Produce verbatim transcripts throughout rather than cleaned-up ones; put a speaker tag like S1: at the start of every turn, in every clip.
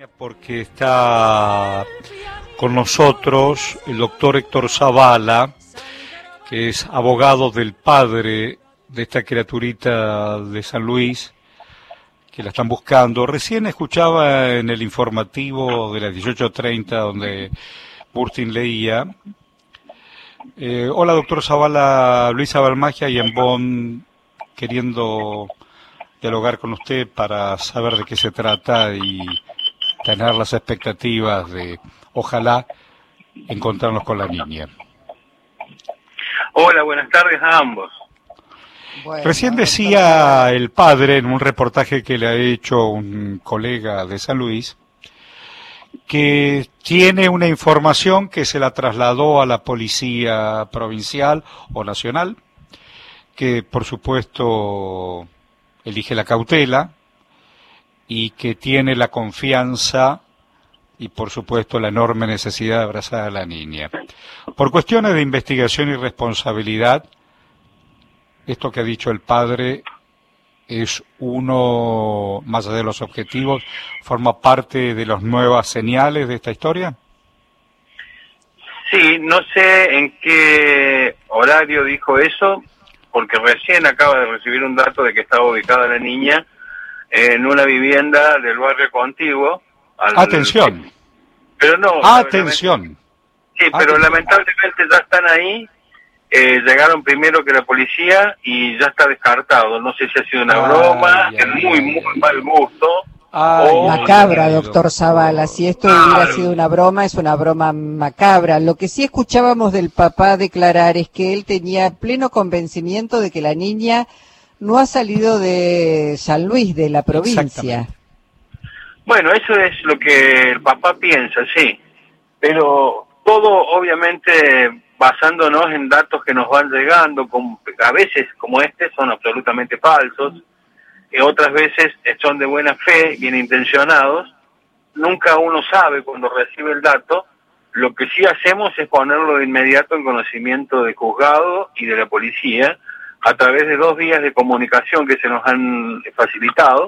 S1: Porque está con nosotros el doctor Héctor Zavala, que es abogado del padre de esta criaturita de San Luis, que la están buscando. Recién escuchaba en el informativo de las dieciocho treinta, donde Burtin leía. Eh, hola, doctor Zavala, Luisa Balmagia y en Bonn, queriendo dialogar con usted para saber de qué se trata y tener las expectativas de, ojalá, encontrarnos con la niña.
S2: Hola, buenas tardes a ambos.
S1: Bueno, Recién decía el padre en un reportaje que le ha hecho un colega de San Luis que tiene una información que se la trasladó a la policía provincial o nacional, que por supuesto elige la cautela y que tiene la confianza y por supuesto la enorme necesidad de abrazar a la niña. Por cuestiones de investigación y responsabilidad, esto que ha dicho el padre es uno, más allá de los objetivos, forma parte de las nuevas señales de esta historia.
S2: Sí, no sé en qué horario dijo eso, porque recién acaba de recibir un dato de que estaba ubicada la niña en una vivienda del barrio contiguo. Al...
S1: Atención.
S2: Pero no.
S1: Atención.
S2: Sí, pero
S1: Atención.
S2: lamentablemente ya están ahí. Eh, llegaron primero que la policía y ya está descartado. No sé si ha sido una ay, broma, ay, es muy, ay, muy mal gusto.
S3: Ay, o... Macabra, doctor Zavala. Si esto claro. hubiera sido una broma, es una broma macabra. Lo que sí escuchábamos del papá declarar es que él tenía pleno convencimiento de que la niña no ha salido de San Luis, de la provincia.
S2: Bueno, eso es lo que el papá piensa, sí. Pero todo, obviamente, basándonos en datos que nos van llegando, como, a veces como este son absolutamente falsos, y otras veces son de buena fe, bien intencionados. Nunca uno sabe cuando recibe el dato. Lo que sí hacemos es ponerlo de inmediato en conocimiento del juzgado y de la policía, a través de dos vías de comunicación que se nos han facilitado,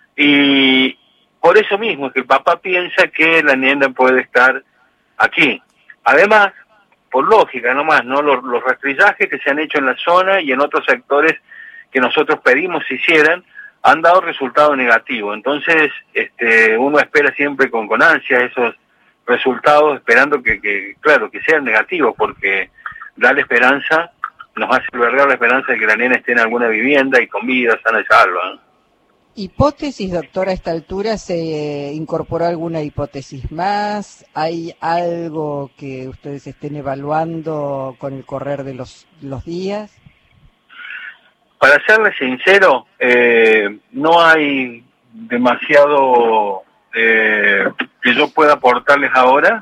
S2: y por eso mismo es que el papá piensa que la niña puede estar aquí. Además, por lógica nomás, ¿no? Los, los rastrillajes que se han hecho en la zona y en otros sectores que nosotros pedimos se hicieran, han dado resultado negativo. Entonces, este, uno espera siempre con, con ansia esos resultados, esperando que, que, claro, que sean negativos, porque da la esperanza, nos hace albergar la esperanza de que la nena esté en alguna vivienda y con vida, sana y salva, ¿no?
S3: Hipótesis, doctor, a esta altura se incorporó alguna hipótesis más. ¿Hay algo que ustedes estén evaluando con el correr de los, los días?
S2: Para serles sincero, eh, no hay demasiado eh, que yo pueda aportarles ahora,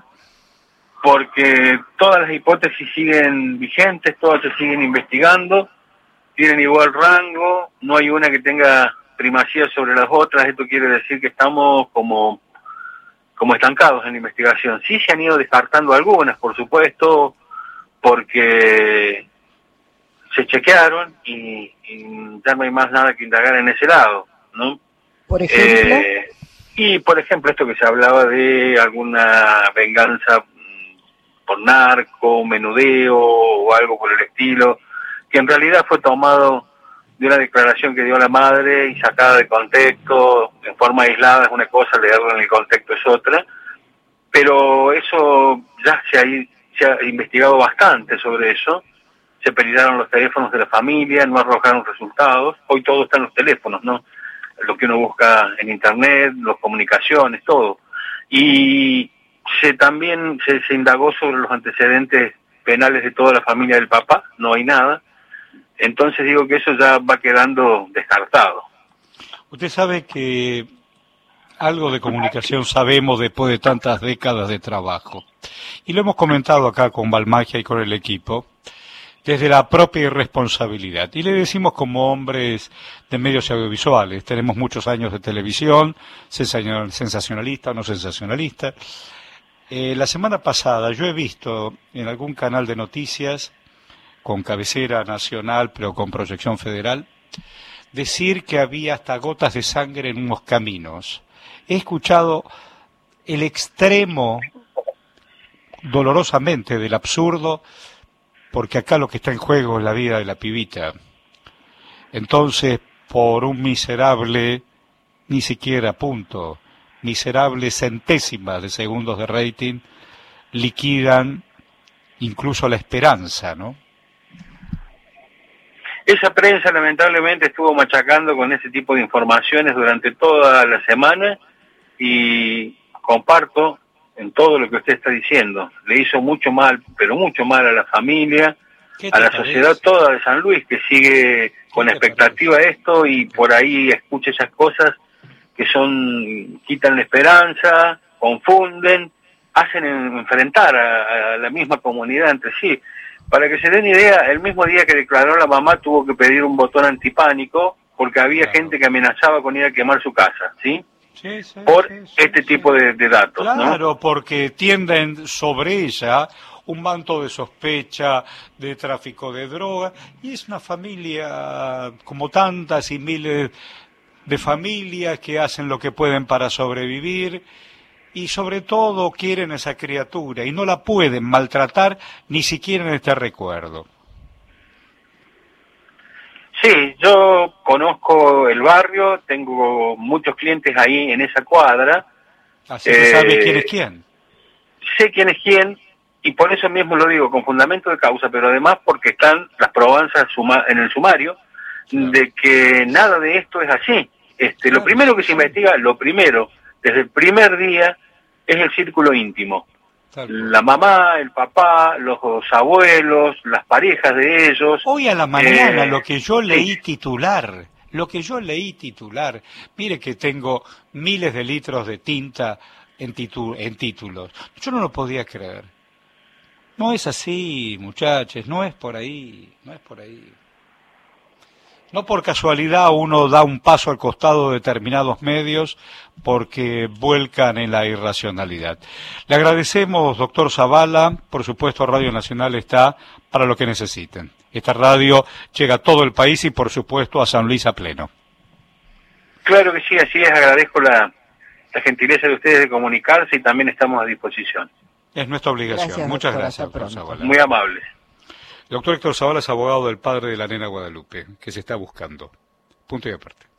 S2: porque todas las hipótesis siguen vigentes, todas se siguen investigando, tienen igual rango, no hay una que tenga primacía sobre las otras. Esto quiere decir que estamos como, como estancados en la investigación. Sí se han ido descartando algunas, por supuesto, porque se chequearon y, y ya no hay más nada que indagar en ese lado, ¿no?
S3: Por ejemplo.
S2: Eh, y por ejemplo esto que se hablaba de alguna venganza por narco, menudeo o algo por el estilo, que en realidad fue tomado de una declaración que dio la madre y sacada de contexto, en forma aislada es una cosa, leerlo en el contexto es otra, pero eso ya se ha, se ha investigado bastante sobre eso, se peligraron los teléfonos de la familia, no arrojaron resultados, hoy todo está en los teléfonos, ¿no? Lo que uno busca en internet, las comunicaciones, todo. Y se también se, se indagó sobre los antecedentes penales de toda la familia del papá, no hay nada. Entonces digo que eso ya va quedando descartado.
S1: Usted sabe que algo de comunicación sabemos después de tantas décadas de trabajo. Y lo hemos comentado acá con Balmagia y con el equipo, desde la propia irresponsabilidad. Y le decimos como hombres de medios audiovisuales, tenemos muchos años de televisión, sensacionalista o no sensacionalista. Eh, la semana pasada yo he visto en algún canal de noticias, con cabecera nacional pero con proyección federal, decir que había hasta gotas de sangre en unos caminos. He escuchado el extremo, dolorosamente, del absurdo, porque acá lo que está en juego es la vida de la pibita. Entonces, por un miserable, ni siquiera punto, miserable centésima de segundos de rating, liquidan incluso la esperanza, ¿no?
S2: Esa prensa lamentablemente estuvo machacando con ese tipo de informaciones durante toda la semana y comparto en todo lo que usted está diciendo. Le hizo mucho mal, pero mucho mal a la familia, a la sociedad toda de San Luis, que sigue con expectativa esto y por ahí escucha esas cosas que son, quitan la esperanza, confunden, hacen enfrentar a, a la misma comunidad entre sí. Para que se den idea, el mismo día que declaró la mamá tuvo que pedir un botón antipánico porque había claro. gente que amenazaba con ir a quemar su casa, ¿sí? Sí, sí, por sí, sí, este sí, tipo sí. De, de datos,
S1: claro,
S2: ¿no?
S1: Porque tienden sobre ella un manto de sospecha de tráfico de droga, y es una familia como tantas y miles de familias que hacen lo que pueden para sobrevivir, y sobre todo quieren a esa criatura, y no la pueden maltratar ni siquiera en este recuerdo.
S2: Sí, yo conozco el barrio, tengo muchos clientes ahí en esa cuadra.
S1: Así que eh, sabe quién es quién.
S2: Sé quién es quién, y por eso mismo lo digo, con fundamento de causa, pero además porque están las probanzas suma en el sumario, claro. de que nada de esto es así. Este, claro, lo primero que se investiga, lo primero, desde el primer día, es el círculo íntimo. La mamá, el papá, los abuelos, las parejas de ellos.
S1: Hoy a la mañana eh, lo que yo leí sí. titular, lo que yo leí titular, mire que tengo miles de litros de tinta en, titu en títulos, yo no lo podía creer. No es así, muchachos, no es por ahí, no es por ahí. No por casualidad uno da un paso al costado de determinados medios porque vuelcan en la irracionalidad. Le agradecemos, doctor Zavala, por supuesto Radio Nacional está para lo que necesiten. Esta radio llega a todo el país y por supuesto a San Luis a pleno.
S2: Claro que sí, así es, agradezco la, la gentileza de ustedes de comunicarse y también estamos a disposición.
S1: Es nuestra obligación. Gracias, Muchas doctora, gracias, doctor Zavala.
S2: Muy amables.
S1: Doctor Héctor Zavala es abogado del padre de la nena Guadalupe, que se está buscando. Punto y aparte.